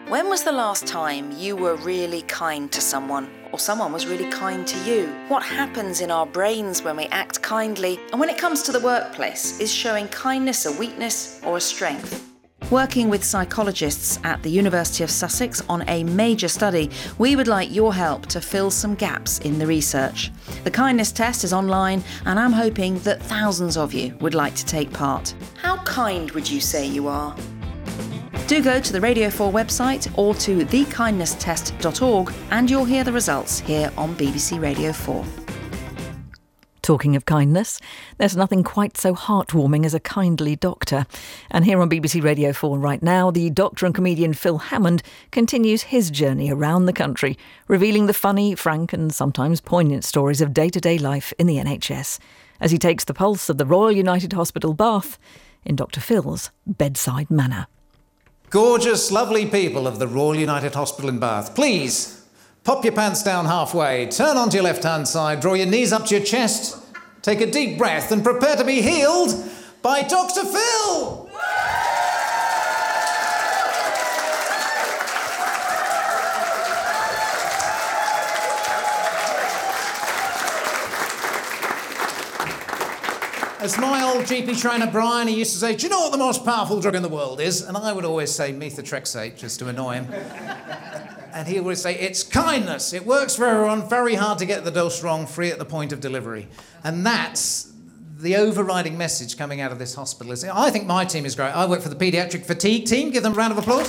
When was the last time you were really kind to someone, or someone was really kind to you? What happens in our brains when we act kindly, and when it comes to the workplace, is showing kindness a weakness or a strength? Working with psychologists at the University of Sussex on a major study, we would like your help to fill some gaps in the research. The kindness test is online, and I'm hoping that thousands of you would like to take part. How kind would you say you are? Do go to the Radio 4 website or to thekindnesstest.org and you'll hear the results here on BBC Radio 4. Talking of kindness, there's nothing quite so heartwarming as a kindly doctor. And here on BBC Radio 4 right now, the doctor and comedian Phil Hammond continues his journey around the country, revealing the funny, frank and sometimes poignant stories of day-to-day life in the NHS, as he takes the pulse of the Royal United Hospital Bath in Dr Phil's bedside manner. Gorgeous, lovely people of the Royal United Hospital in Bath, please pop your pants down halfway, turn onto your left-hand side, draw your knees up to your chest, take a deep breath and prepare to be healed by Dr Phil! As my old GP trainer Brian, he used to say, do you know what the most powerful drug in the world is? And I would always say methotrexate, just to annoy him. And he would say, it's kindness. It works for everyone, very hard to get the dose wrong, free at the point of delivery. And that's the overriding message coming out of this hospital. I think my team is great. I work for the paediatric fatigue team. Give them a round of applause.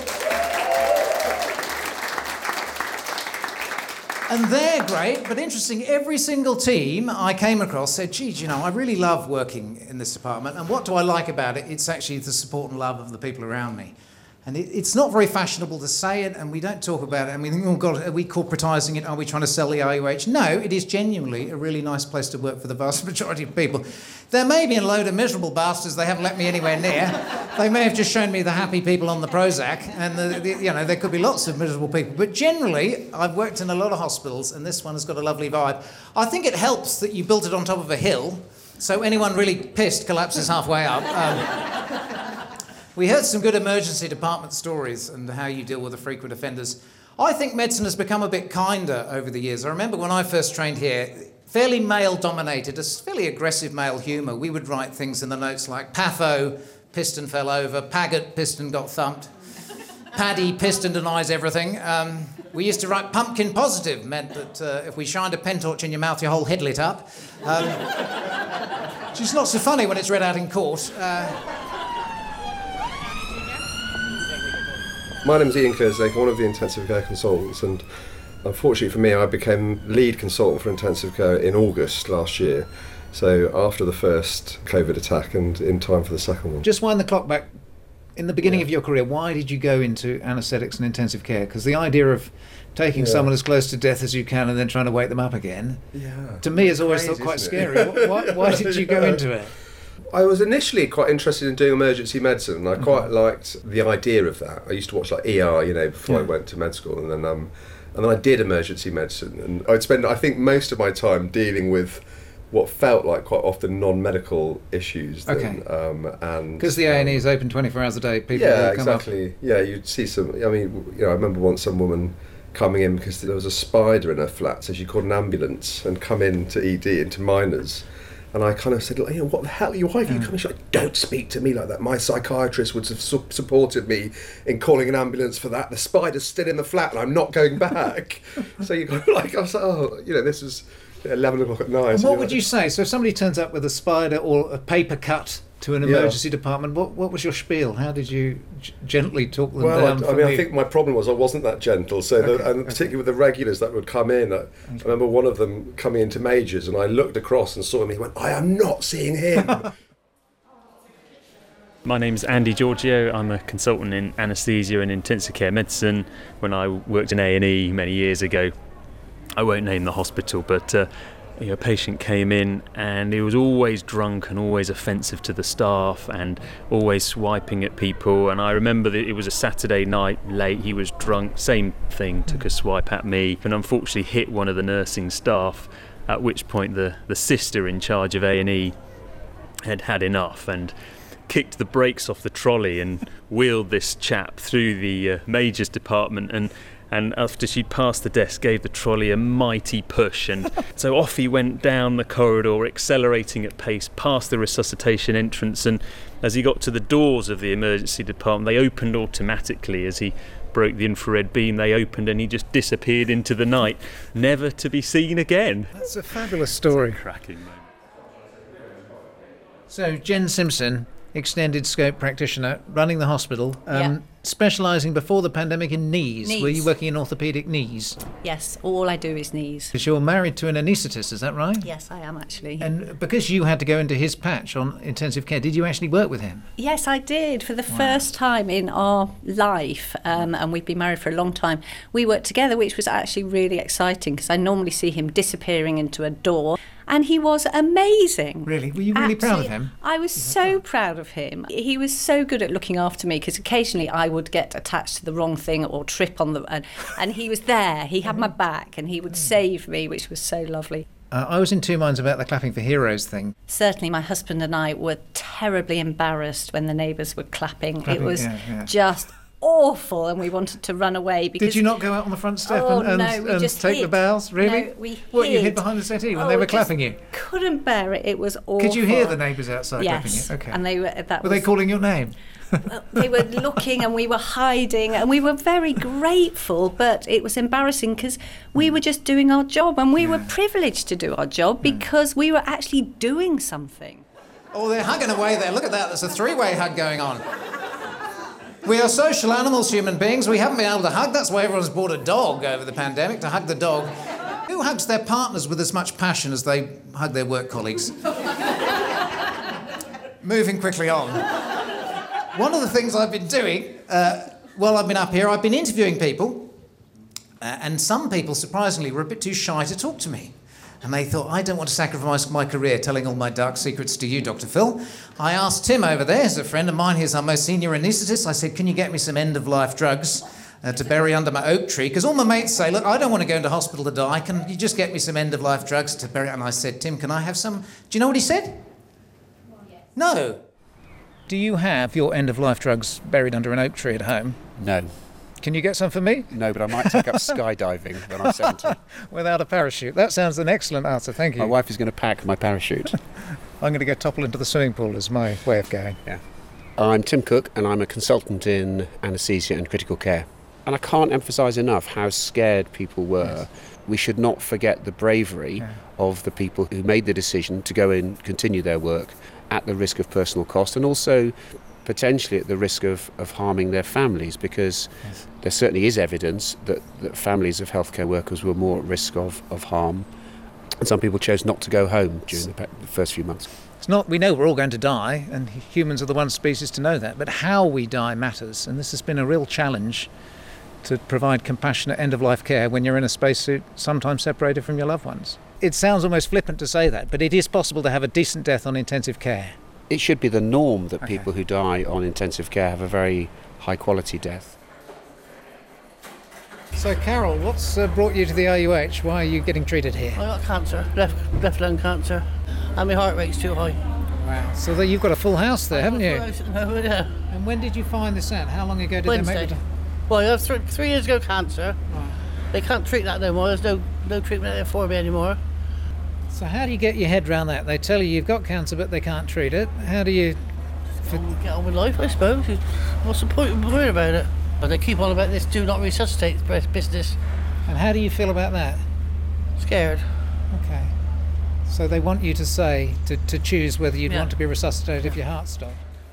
And they're great, but interesting, every single team I came across said, geez, you know, I really love working in this department, and what do I like about it? It's actually the support and love of the people around me. And it's not very fashionable to say it, and we don't talk about it, and we think, oh God, are we corporatising it? Are we trying to sell the IUH? No, it is genuinely a really nice place to work for the vast majority of people. There may be a load of miserable bastards they haven't let me anywhere near. They may have just shown me the happy people on the Prozac, and you know, there could be lots of miserable people. But generally, I've worked in a lot of hospitals, and this one has got a lovely vibe. I think it helps that you built it on top of a hill, so anyone really pissed collapses halfway up. We heard some good emergency department stories and how you deal with the frequent offenders. I think medicine has become a bit kinder over the years. I remember when I first trained here, fairly male-dominated, a fairly aggressive male humour. We would write things in the notes like Patho, piston fell over, Paget, piston got thumped, Paddy, piston denies everything. We used to write pumpkin positive, meant that if we shined a pen torch in your mouth, your whole head lit up. Which is not so funny when it's read out in court. My name's Ian Kerslake, I'm one of the intensive care consultants, and unfortunately for me I became lead consultant for intensive care in August last year, so after the first COVID attack and in time for the second one. Just wind the clock back. In the beginning of your career, why did you go into anaesthetics and intensive care? Because the idea of taking someone as close to death as you can and then trying to wake them up again, to me has always thought quite scary. Why did you go into it? I was initially quite interested in doing emergency medicine, and I quite liked the idea of that. I used to watch like ER, you know, before I went to med school, and then I did emergency medicine, and I'd spend, I think, most of my time dealing with what felt like quite often non-medical issues. Okay. And because the A&E is open 24 hours a day, people come exactly. Up. Yeah, you'd see some. I mean, you know, I remember once some woman coming in because there was a spider in her flat, so she called an ambulance and come in to ED, into minors. And I kind of said, you know, what the hell are you, why have you come? She's like, don't speak to me like that. My psychiatrist would have supported me in calling an ambulance for that. The spider's still in the flat and I'm not going back. So you go like, I was like, oh, you know, this was 11 o'clock at night. And what would you say? So if somebody turns up with a spider or a paper cut to an emergency department, what was your spiel? How did you gently talk them down? I think my problem was I wasn't that gentle. So, and particularly with the regulars that would come in, I remember one of them coming into majors, and I looked across and saw him. He went, "I am not seeing him." My name's Andy Giorgio. I'm a consultant in anaesthesia and intensive care medicine. When I worked in A&E many years ago, I won't name the hospital, but a patient came in and he was always drunk and always offensive to the staff and always swiping at people. And I remember that it was a Saturday night late, he was drunk, same thing, took a swipe at me and unfortunately hit one of the nursing staff, at which point the sister in charge of A&E had enough. And kicked the brakes off the trolley and wheeled this chap through the majors department, and after she'd passed the desk, gave the trolley a mighty push, and so off he went down the corridor, accelerating at pace, past the resuscitation entrance, and as he got to the doors of the emergency department, they opened automatically. As he broke the infrared beam, they opened, and he just disappeared into the night, never to be seen again. That's a fabulous story. It's a cracking moment. So, Jen Simpson, extended scope practitioner, running the hospital, specialising before the pandemic in knees. Were you working in orthopaedic knees? Yes, all I do is knees. Because you're married to an anaesthetist, is that right? Yes, I am actually. And because you had to go into his patch on intensive care, did you actually work with him? Yes, I did. For the first time in our life, and we've been married for a long time, we worked together, which was actually really exciting because I normally see him disappearing into a door. And he was amazing. Really? Were you really proud of him? I was so proud of him. He was so good at looking after me because occasionally I would get attached to the wrong thing or trip on the... And he was there. He had my back and he would save me, which was so lovely. I was in two minds about the Clapping for Heroes thing. Certainly my husband and I were terribly embarrassed when the neighbours were clapping. It was just awful, and we wanted to run away. Because, did you not go out on the front step and just take hid. the bows? Really? No, we hid. What, you hid behind the settee when they were clapping you? Couldn't bear it. It was awful. Could you hear the neighbours outside clapping you? Yes. Okay. And they were. Were they calling your name? They were looking and we were hiding, and we were very grateful, but it was embarrassing because we were just doing our job, and we were privileged to do our job because we were actually doing something. Oh, they're hugging away there. Look at that. There's a three-way hug going on. We are social animals, human beings. We haven't been able to hug. That's why everyone's bought a dog over the pandemic, to hug the dog. Who hugs their partners with as much passion as they hug their work colleagues? Moving quickly on. One of the things I've been doing while I've been up here, I've been interviewing people, and some people, surprisingly, were a bit too shy to talk to me. And they thought, I don't want to sacrifice my career telling all my dark secrets to you, Dr. Phil. I asked Tim over there, who's a friend of mine, he's our most senior anaesthetist. I said, can you get me some end-of-life drugs to bury under my oak tree? Because all my mates say, look, I don't want to go into hospital to die. Can you just get me some end-of-life drugs to bury? And I said, Tim, can I have some? Do you know what he said? No. Do you have your end-of-life drugs buried under an oak tree at home? No. Can you get some for me? No, but I might take up skydiving when I'm 70. Without a parachute. That sounds an excellent answer, thank you. My wife is going to pack my parachute. I'm going to go topple into the swimming pool is my way of going. Yeah. I'm Tim Cook and I'm a consultant in anaesthesia and critical care. And I can't emphasise enough how scared people were. Yes. We should not forget the bravery of the people who made the decision to go and continue their work at the risk of personal cost, and also potentially at the risk of harming their families, because there certainly is evidence that families of healthcare workers were more at risk of harm, and some people chose not to go home during the first few months. It's not, we know we're all going to die, and humans are the one species to know that, but how we die matters, and this has been a real challenge to provide compassionate end-of-life care when you're in a spacesuit, sometimes separated from your loved ones. It sounds almost flippant to say that, but it is possible to have a decent death on intensive care. It should be the norm that people who die on intensive care have a very high-quality death. So, Carol, what's brought you to the RUH? Why are you getting treated here? I got cancer, left lung cancer, and my heart rate's too high. Wow. So you've got a full house there, haven't you? Yeah. And when did you find this out? How long ago did Wednesday. they make it? Well, I have 3 years ago cancer. Right. They can't treat that no more. There's no treatment there for me anymore. So how do you get your head around that? They tell you you've got cancer, but they can't treat it. How do you... Get on with life, I suppose. What's the point of worrying about it? But they keep on about this do not resuscitate business. And how do you feel about that? Scared. Okay. So they want you to say, to choose whether you'd want to be resuscitated if your heart stopped.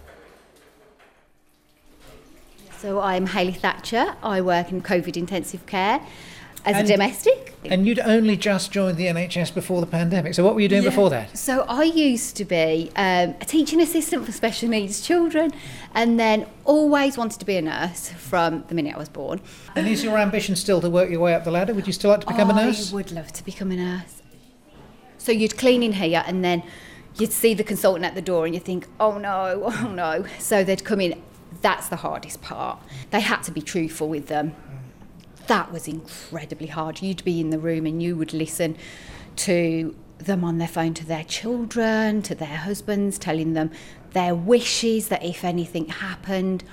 So I'm Hayley Thatcher. I work in COVID intensive care as a domestic. And you'd only just joined the NHS before the pandemic. So what were you doing before that? So I used to be a teaching assistant for special needs children, and then always wanted to be a nurse from the minute I was born. And is your ambition still to work your way up the ladder? Would you still like to become a nurse? I would love to become a nurse. So you'd clean in here and then you'd see the consultant at the door and you think, oh no. So they'd come in. That's the hardest part. They had to be truthful with them. That was incredibly hard. You'd be in the room and you would listen to them on their phone to their children, to their husbands, telling them their wishes, that if anything happened,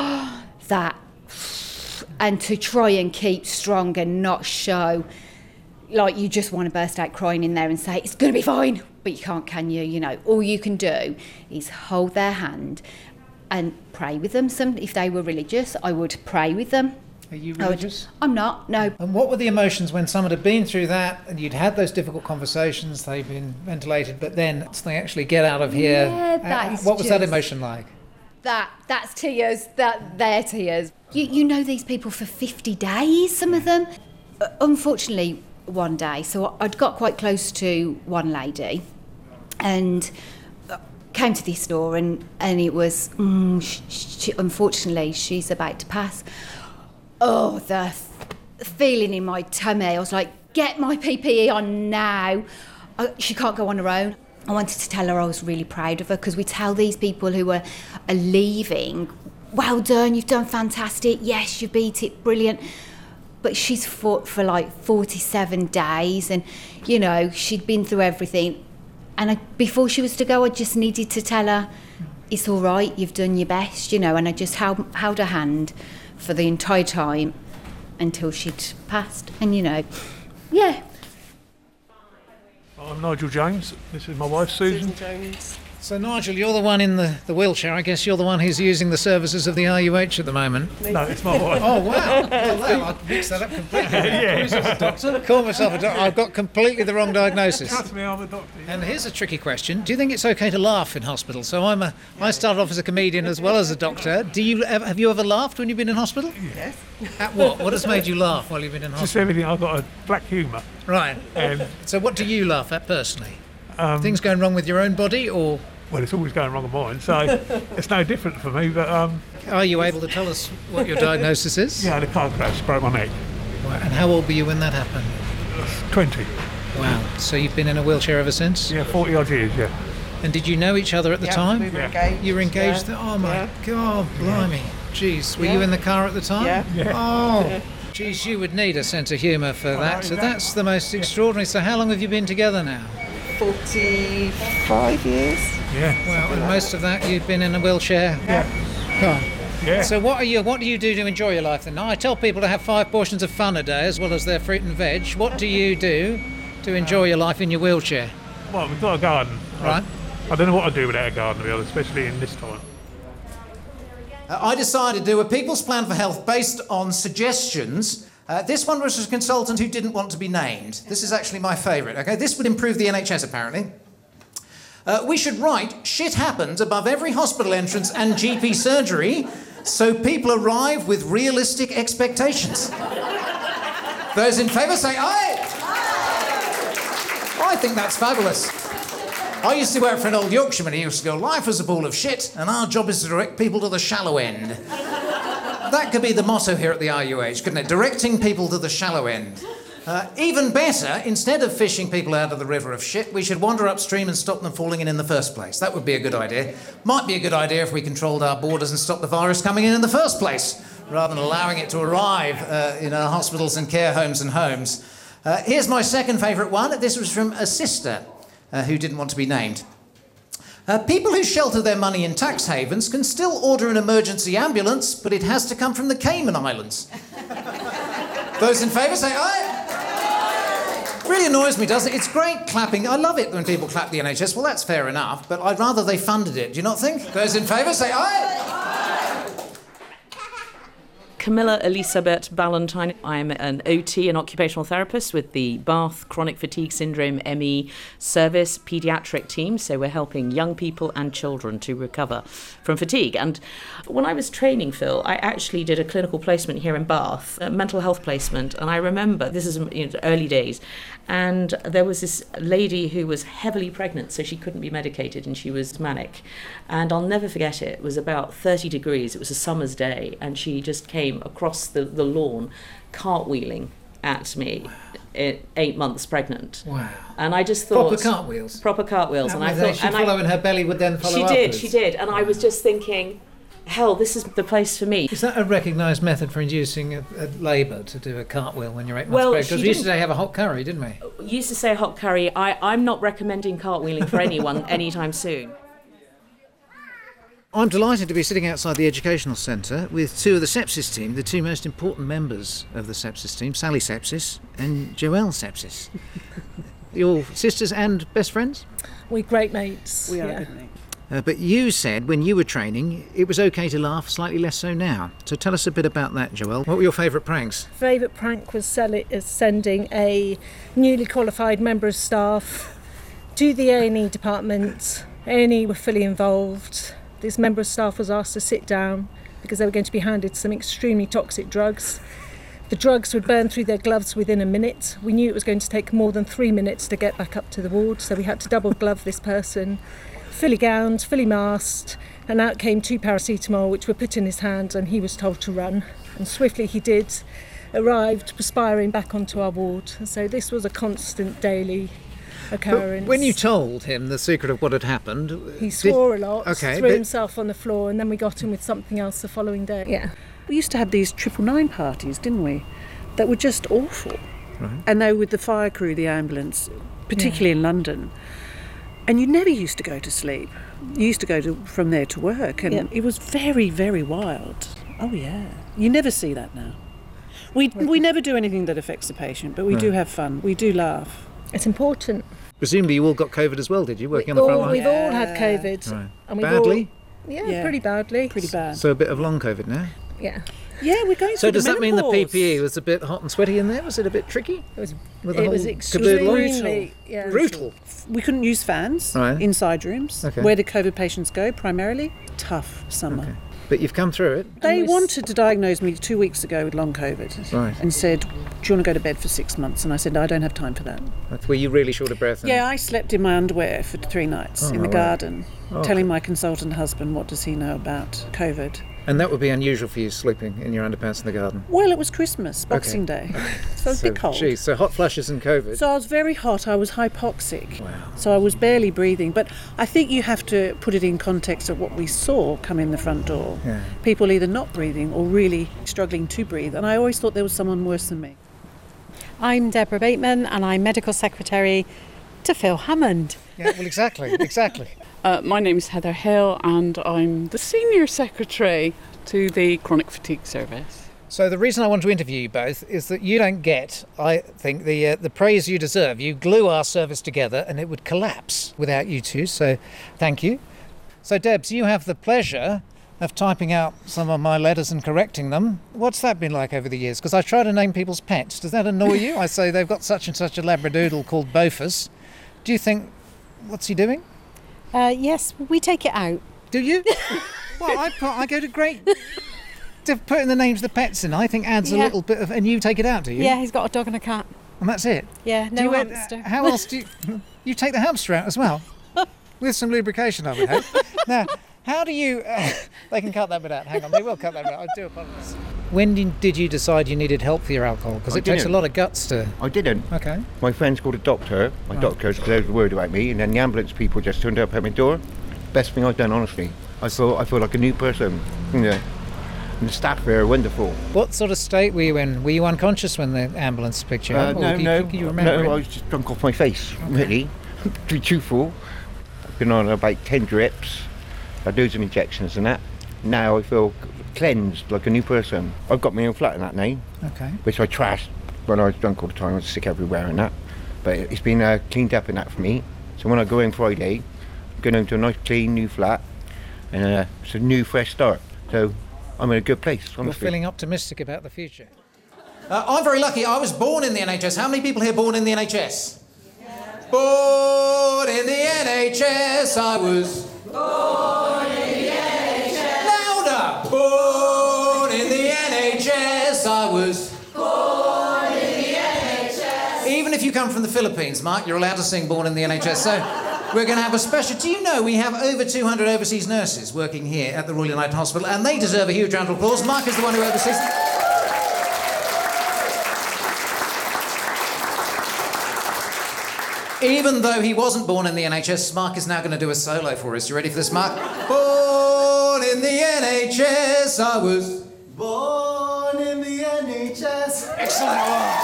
and to try and keep strong and not show like you just want to burst out crying in there and say, it's going to be fine, but you can't, can you? You know, all you can do is hold their hand and pray with them. If they were religious, I would pray with them. Are you religious? I'm not, no. And what were the emotions when someone had been through that and you'd had those difficult conversations, they've been ventilated, but then they actually get out of here? Yeah, what was that emotion like? That's tears, they're tears. You know these people for 50 days, some of them. Unfortunately, one day, so I'd got quite close to one lady and came to this door and it was, unfortunately, she's about to pass. Oh, the feeling in my tummy. I was like, get my PPE on now. She can't go on her own. I wanted to tell her I was really proud of her, because we tell these people who are leaving, well done, you've done fantastic, yes, you beat it, brilliant. But she's fought for like 47 days and, you know, she'd been through everything. And before she was to go, I just needed to tell her, it's all right, you've done your best, you know, and I just held her hand for the entire time until she'd passed. And, you know, yeah. I'm Nigel James. This is my wife, Susan Jones. So, Nigel, you're the one in the wheelchair. I guess you're the one who's using the services of the RUH at the moment. No, it's my wife. Oh, wow. Well, I mixed that up completely. Yeah. Call myself a doctor. Call myself a doctor. I've got completely the wrong diagnosis. Trust me, I'm a doctor. Yeah. And here's a tricky question. Do you think it's okay to laugh in hospital? So I started off as a comedian as well as a doctor. Have you ever laughed when you've been in hospital? Yes. At what? What has made you laugh while you've been in Just hospital? everything. I've got a black humour. Right. So what do you laugh at personally? Things going wrong with your own body, or...? Well, it's always going wrong with mine, so it's no different for me, but... Are you able to tell us what your diagnosis is? Yeah, the car crash broke my neck. Right. And how old were you when that happened? 20. Wow. So you've been in a wheelchair ever since? Yeah, 40 odd years, yeah. And did you know each other at the time? We were engaged. You were engaged? Yeah. Oh my God, blimey. Jeez, were you in the car at the time? Yeah. Oh, geez, you would need a sense of humour for that. So that's the most extraordinary. So how long have you been together now? 45 years. Yeah. Well, and most of that you've been in a wheelchair? Yeah. God. Yeah. So what do you do to enjoy your life then? Now, I tell people to have 5 portions of fun a day as well as their fruit and veg. What do you do to enjoy your life in your wheelchair? Well, we've got a garden. Right. I don't know what I'd do without a garden, to be honest, especially in this time. I decided to do a People's Plan for Health based on suggestions. This one was a consultant who didn't want to be named. This is actually my favourite. Okay, this would improve the NHS apparently. We should write "shit happens" above every hospital entrance and GP surgery, so people arrive with realistic expectations. Those in favour say aye. I think that's fabulous. I used to work for an old Yorkshireman who used to go, life is a pool of shit, and our job is to direct people to the shallow end. That could be the motto here at the RUH, couldn't it? Directing people to the shallow end. Even better, instead of fishing people out of the river of shit, we should wander upstream and stop them falling in the first place. That would be a good idea. Might be a good idea if we controlled our borders and stopped the virus coming in the first place, rather than allowing it to arrive in our hospitals and care homes and homes. Here's my second favourite one. This was from a sister who didn't want to be named. People who shelter their money in tax havens can still order an emergency ambulance, but it has to come from the Cayman Islands. Those in favour say aye. Really annoys me, doesn't it? It's great clapping. I love it when people clap the NHS. Well, that's fair enough, but I'd rather they funded it. Do you not think? Those in favour say aye. Camilla Elisabeth Ballantyne. I'm an OT, an occupational therapist with the Bath Chronic Fatigue Syndrome ME service paediatric team. So we're helping young people and children to recover from fatigue. And when I was training, Phil, I actually did a clinical placement here in Bath, a mental health placement. And I remember, this is early days, and there was this lady who was heavily pregnant, so she couldn't be medicated and she was manic. And I'll never forget it. It was about 30 degrees. It was a summer's day, and she just came across the lawn cartwheeling at me, 8 months pregnant. Wow. And I just thought... Proper cartwheels? Proper cartwheels. And I thought... She'd follow and her belly would then follow She upwards. did. And I was just thinking, hell, this is the place for me. Is that a recognised method for inducing a labour, to do a cartwheel when you're 8 months pregnant? Because we used to say have a hot curry, didn't we? Used to say hot curry. I'm not recommending cartwheeling for anyone anytime soon. I'm delighted to be sitting outside the Educational Centre with two of the sepsis team, the two most important members of the sepsis team, Sally Sepsis and Joelle Sepsis. You're sisters and best friends? We're great mates. We are good mates. But you said when you were training it was okay to laugh, slightly less so now. So tell us a bit about that, Joelle. What were your favourite pranks? Favourite prank was sending a newly qualified member of staff to the A&E department. A&E were fully involved. This member of staff was asked to sit down because they were going to be handed some extremely toxic drugs. The drugs would burn through their gloves within a minute. We knew it was going to take more than 3 minutes to get back up to the ward, so we had to double glove this person, fully gowned, fully masked, and out came 2 paracetamol which were put in his hand, and he was told to run. And swiftly he did, arrived perspiring back onto our ward. So this was a constant daily occurrence. But when you told him the secret of what had happened... He swore a lot, threw but himself on the floor, and then we got him with something else the following day. Yeah. We used to have these 999 parties, didn't we? That were just awful. Right. And they were with the fire crew, the ambulance, particularly in London. And you never used to go to sleep. You used to go from there to work, and it was very, very wild. Oh, yeah. You never see that now. We never do anything that affects the patient, but we do have fun. We do laugh. It's important. Presumably you all got COVID as well, did you, working on the front line? We've all had COVID. Right. And Badly? Pretty badly. Pretty bad. So a bit of long COVID now? Yeah. Yeah, we're going So through does the that mean the menopause. PPE was a bit hot and sweaty in there? Was it a bit tricky? It was, With the it whole was extremely brutal. We couldn't use fans inside rooms, where the COVID patients go primarily. Tough summer. Okay. But you've come through it. They wanted to diagnose me 2 weeks ago with long COVID, Right. and said, "Do you want to go to bed for 6 months?" And I said, "No, I don't have time for that." Were you really short of breath? And... Yeah, I slept in my underwear for 3 nights in the garden, Oh. telling my consultant husband what does he know about COVID. And that would be unusual for you, sleeping in your underpants in the garden? Well, it was Christmas, Boxing Day, so it was a bit cold. Geez, so hot flushes and COVID. So I was very hot, I was hypoxic. Wow. So I was barely breathing. But I think you have to put it in context of what we saw come in the front door. Yeah. People either not breathing or really struggling to breathe. And I always thought there was someone worse than me. I'm Deborah Bateman and I'm Medical Secretary to Phil Hammond. Yeah, well, exactly. My name is Heather Hill and I'm the Senior Secretary to the Chronic Fatigue Service. So the reason I want to interview you both is that you don't get, I think, the praise you deserve. You glue our service together and it would collapse without you two, so thank you. So Debs, you have the pleasure of typing out some of my letters and correcting them. What's that been like over the years? Because I try to name people's pets. Does that annoy you? I say they've got such and such a Labradoodle called Bofus. Do you think, what's he doing? Yes, we take it out. Do you? Well, I go to great to putting the names of the pets in. I think adds a little bit of, and you take it out, do you? Yeah, he's got a dog and a cat. And that's it. Yeah, no hamster. How else do you take the hamster out as well? With some lubrication, I would hope. Now, how do you? They can cut that bit out. Hang on, they will cut that bit out. I do apologise. When did you decide you needed help for your alcohol? Because it takes a lot of guts to. I didn't. Okay. My friends called a doctor. My doctors said a word about me, and then the ambulance people just turned up at my door. Best thing I've done, honestly. I feel like a new person. Yeah. And the staff there are wonderful. What sort of state were you in? Were you unconscious when the ambulance picked you up? No, remember I was just drunk off my face, really. To be truthful, I've been on about 10 drips. I do some injections and that. Now I feel cleansed like a new person. I've got my own flat in that name, which I trashed when I was drunk all the time. I was sick everywhere and that. But it's been cleaned up and that for me. So when I go in Friday, I'm going home to a nice clean new flat, and it's a new fresh start. So I'm in a good place. You're feeling optimistic about the future. I'm very lucky. I was born in the NHS. How many people here born in the NHS? Born in the NHS, I was. Born in the NHS. Louder! Born in the NHS, I was. Born in the NHS. Even if you come from the Philippines, Mark, you're allowed to sing Born in the NHS. So we're going to have a special... Do you know we have over 200 overseas nurses working here at the Royal United Hospital, and they deserve a huge round of applause. Mark is the one who oversees them. Even though he wasn't born in the NHS, Mark is now going to do a solo for us. You ready for this, Mark? Born in in the NHS. I was born in the NHS. Excellent.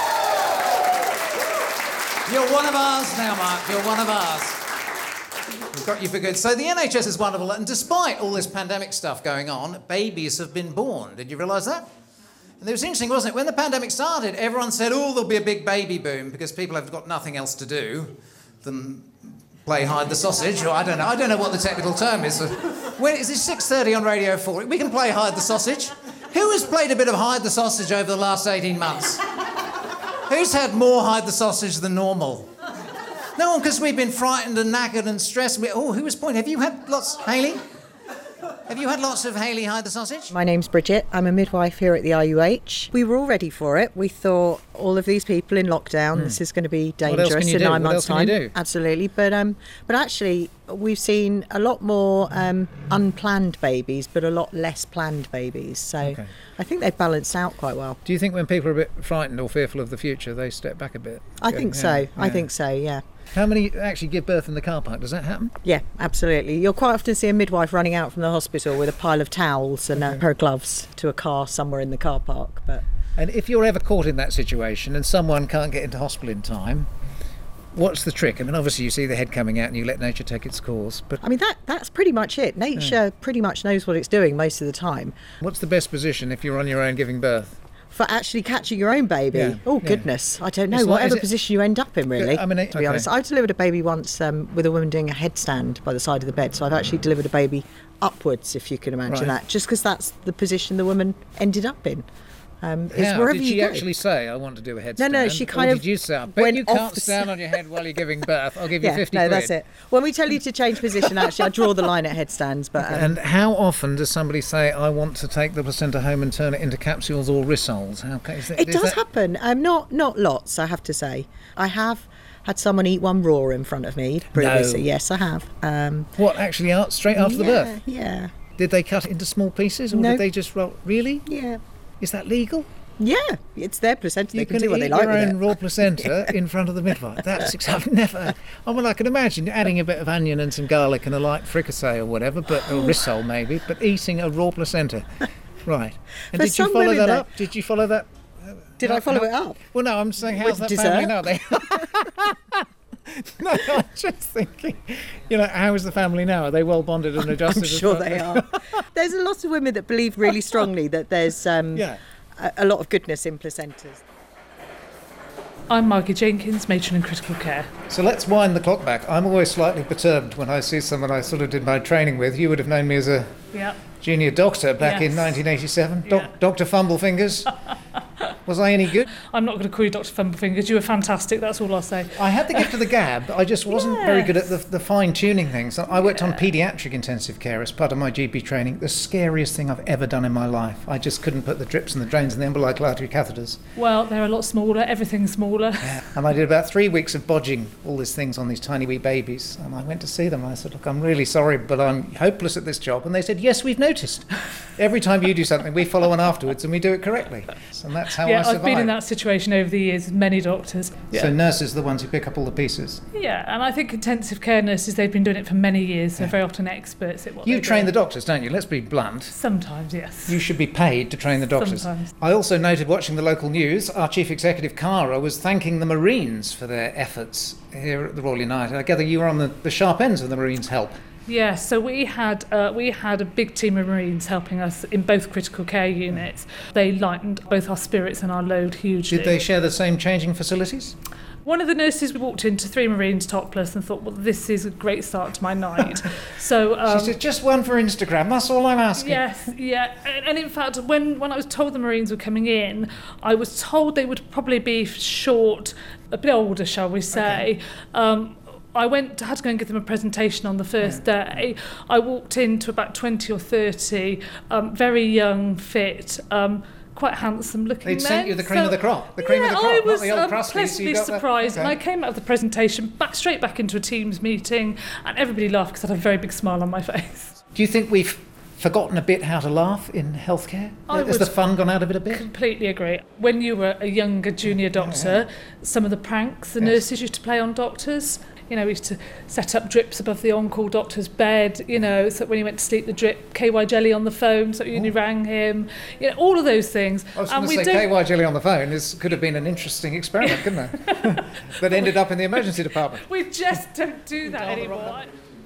You're one of ours now, Mark. You're one of ours. We've got you for good. So the NHS is wonderful, and despite all this pandemic stuff going on, babies have been born. Did you realise that? And it was interesting, wasn't it? When the pandemic started, everyone said, oh, there'll be a big baby boom because people have got nothing else to do than play hide the sausage. Or I don't know what the technical term is. When is this 6:30 on Radio 4? We can play hide the sausage. Who has played a bit of hide the sausage over the last 18 months? Who's had more hide the sausage than normal? No one, because we've been frightened and knackered and stressed. Who was pointing? Have you had lots, Hayley? Have you had lots of Hayley hide the sausage? My name's Bridget. I'm a midwife here at the RUH. We were all ready for it. We thought all of these people in lockdown, this is going to be dangerous in 9 months' time. What else can you do? Absolutely. But actually, we've seen a lot more unplanned babies, but a lot less planned babies. So I think they've balanced out quite well. Do you think when people are a bit frightened or fearful of the future, they step back a bit? I think so. I think so, yeah. How many actually give birth in the car park? Does that happen? Yeah, absolutely. You'll quite often see a midwife running out from the hospital with a pile of towels and a pair of gloves to a car somewhere in the car park. And if you're ever caught in that situation and someone can't get into hospital in time, what's the trick? I mean, obviously you see the head coming out and you let nature take its course. But I mean, that's pretty much it. Nature pretty much knows what it's doing most of the time. What's the best position if you're on your own giving birth? For actually catching your own baby? Yeah. Oh, goodness. I don't know. Whatever position you end up in, really, to be honest. I delivered a baby once with a woman doing a headstand by the side of the bed. So I've actually delivered a baby upwards, if you can imagine that, just because that's the position the woman ended up in. Did she actually say, I want to do a headstand? No, she kind of did you say, I bet you can't stand on your head while you're giving birth. I'll give you 50 quid. No, that's it. When we tell you to change position, actually, I draw the line at headstands. But And how often does somebody say, I want to take the placenta home and turn it into capsules or rissoles? It does happen. Not lots, I have to say. I have had someone eat one raw in front of me previously. No. Yes, I have. What, actually straight after the birth? Yeah. Did they cut it into small pieces, or did they just roll? Really? Yeah. Is that legal? Yeah, it's their placenta. They can do what they eat like your with own raw placenta in front of the midwife. I've never. I mean, I can imagine adding a bit of onion and some garlic and a light fricassee or whatever, or rissole maybe, but eating a raw placenta. Right. And did you follow that up? Did you follow that? Did I follow it up? Well, no, I'm saying, how's that family now? No, I'm just thinking, how is the family now? Are they well bonded and adjusted? I'm sure they are. There's a lot of women that believe really strongly that there's a lot of goodness in placentas. I'm Margie Jenkins, matron in critical care. So let's wind the clock back. I'm always slightly perturbed when I see someone I sort of did my training with. You would have known me as a junior doctor back in 1987. Dr. Fumblefingers. Was I any good? I'm not going to call you Dr. Fumblefingers. You were fantastic, that's all I'll say. I had the gift of the gab. I just wasn't very good at the fine-tuning things. I worked on paediatric intensive care as part of my GP training. The scariest thing I've ever done in my life. I just couldn't put the drips and the drains and the umbilical artery catheters. Well, they're a lot smaller. Everything's smaller. Yeah. And I did about 3 weeks of bodging all these things on these tiny wee babies. And I went to see them and I said, look, I'm really sorry, but I'm hopeless at this job. And they said, yes, we've noticed. Every time you do something, we follow on afterwards and we do it correctly. And that's how I survived. I've been in that situation over the years with many doctors. So nurses are the ones who pick up all the pieces? Yeah, and I think intensive care nurses, they've been doing it for many years. They're very often experts at what you train the doctors, don't you? Let's be blunt. Sometimes, yes. You should be paid to train the doctors. Sometimes. I also noted watching the local news, our Chief Executive, Cara, was thanking the Marines for their efforts here at the Royal United. I gather you were on the sharp ends of the Marines' help. Yeah, so we had a big team of Marines helping us in both critical care units. They lightened both our spirits and our load hugely. Did they share the same changing facilities? One of the nurses walked into 3 Marines topless and thought, well, this is a great start to my night. So she said, just one for Instagram, that's all I'm asking. Yes, yeah. And in fact, when I was told the Marines were coming in, I was told they would probably be short, a bit older, shall we say. Okay. I had to go and give them a presentation on the first day. I walked into about 20 or 30, very young, fit, quite handsome looking men. They'd sent you the cream of the crop, the cream of the crop, I was not the old crusties. Pleasantly surprised, and I came out of the presentation straight back into a Teams meeting, and everybody laughed because I had a very big smile on my face. Do you think we've forgotten a bit how to laugh in healthcare? Has the fun gone out of it a bit? Completely agree. When you were a younger junior doctor, some of the pranks the nurses used to play on doctors, You know, we used to set up drips above the on-call doctor's bed, you know, so when he went to sleep, the drip, KY jelly on the phone, so you rang him, you know, all of those things. I was going to say, KY jelly on the phone could have been an interesting experiment, couldn't it? That ended up in the emergency department. We just don't do that anymore.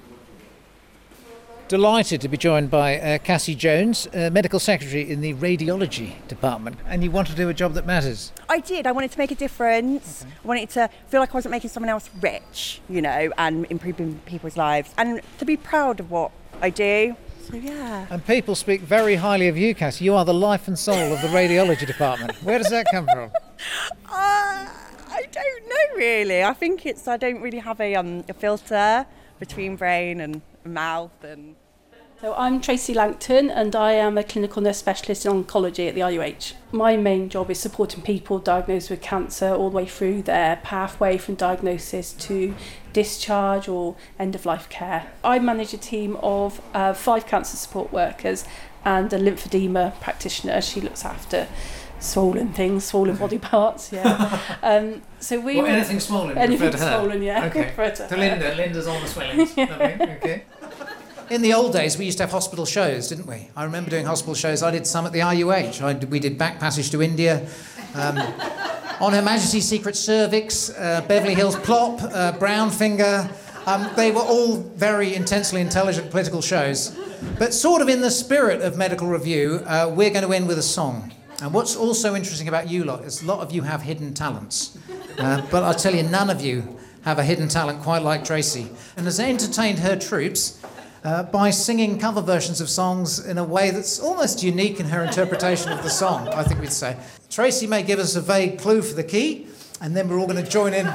Delighted to be joined by Cassie Jones, Medical Secretary in the Radiology Department. And you want to do a job that matters? I did. I wanted to make a difference. Okay. I wanted to feel like I wasn't making someone else rich, you know, and improving people's lives. And to be proud of what I do. So, yeah. And people speak very highly of you, Cassie. You are the life and soul of the Radiology Department. Where does that come from? I don't know, really. I think I don't really have a filter between brain and mouth. And so I'm Tracy Langton and I am a clinical nurse specialist in oncology at the RUH. My main job is supporting people diagnosed with cancer all the way through their pathway from diagnosis to discharge or end-of-life care. I manage a team of 5 cancer support workers and a lymphedema practitioner. She looks after swollen body parts, yeah. So we anything swollen, anything refer to her. Swollen, yeah. Okay. To Linda. Linda's all the swellings. Okay. In the old days, we used to have hospital shows, didn't we? I remember doing hospital shows. I did some at the RUH. We did Back Passage to India, On Her Majesty's Secret Cervix, Beverly Hills Plop, Brownfinger. They were all very intensely intelligent political shows. But sort of in the spirit of medical review, we're going to end with a song. And what's also interesting about you lot is a lot of you have hidden talents. But I'll tell you, none of you have a hidden talent quite like Tracy, and has entertained her troops by singing cover versions of songs in a way that's almost unique in her interpretation of the song, I think we'd say. Tracy may give us a vague clue for the key, and then we're all going to join in.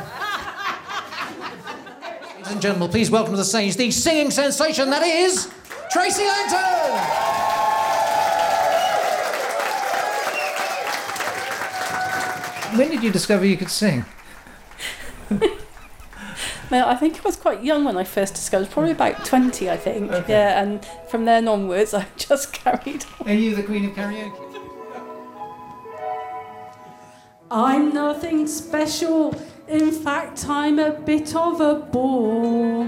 Ladies and gentlemen, please welcome to the stage the singing sensation that is Tracy Langton! When did you discover you could sing? Well, I think I was quite young when I first discovered, probably about 20, I think. Okay. Yeah, and from then onwards, I just carried on. Are you the queen of karaoke? I'm nothing special. In fact, I'm a bit of a bore.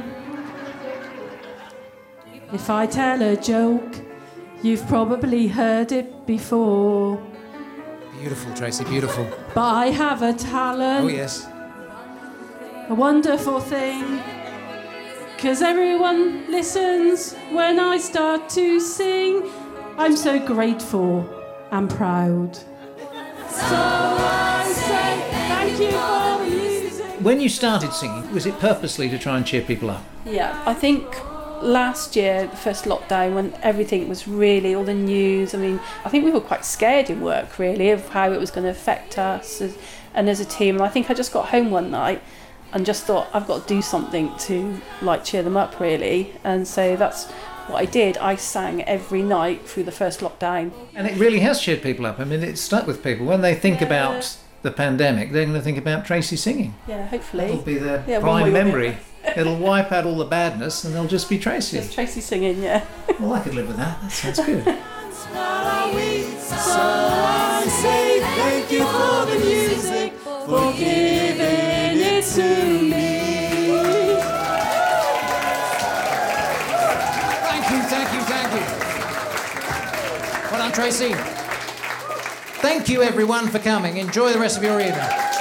If I tell a joke, you've probably heard it before. Beautiful, Tracy, beautiful. But I have a talent. Oh, yes. A wonderful thing. 'Cause everyone listens when I start to sing. I'm so grateful and proud. So I say thank you for the music. When you started singing, was it purposely to try and cheer people up? Yeah, I think last year, the first lockdown, when everything was really, all the news, I think we were quite scared in work, really, of how it was going to affect us and as a team. And I think I just got home one night and just thought, I've got to do something to, cheer them up, really. And so that's what I did. I sang every night through the first lockdown. And it really has cheered people up. It's stuck with people. When they think about the pandemic, they're going to think about Tracy singing. Yeah, hopefully. That'll be their prime memory. It'll wipe out all the badness and they'll just be Tracy. Just Tracy singing, yeah. Well, I could live with that. That sounds good. So I say thank you for the music, for giving it to me. Thank you. Well done, Tracy. Thank you, everyone, for coming. Enjoy the rest of your evening.